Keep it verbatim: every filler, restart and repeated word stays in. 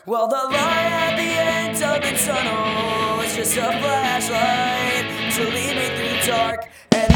Well, the light at the end of the tunnel is just a flashlight to lead me through the dark. And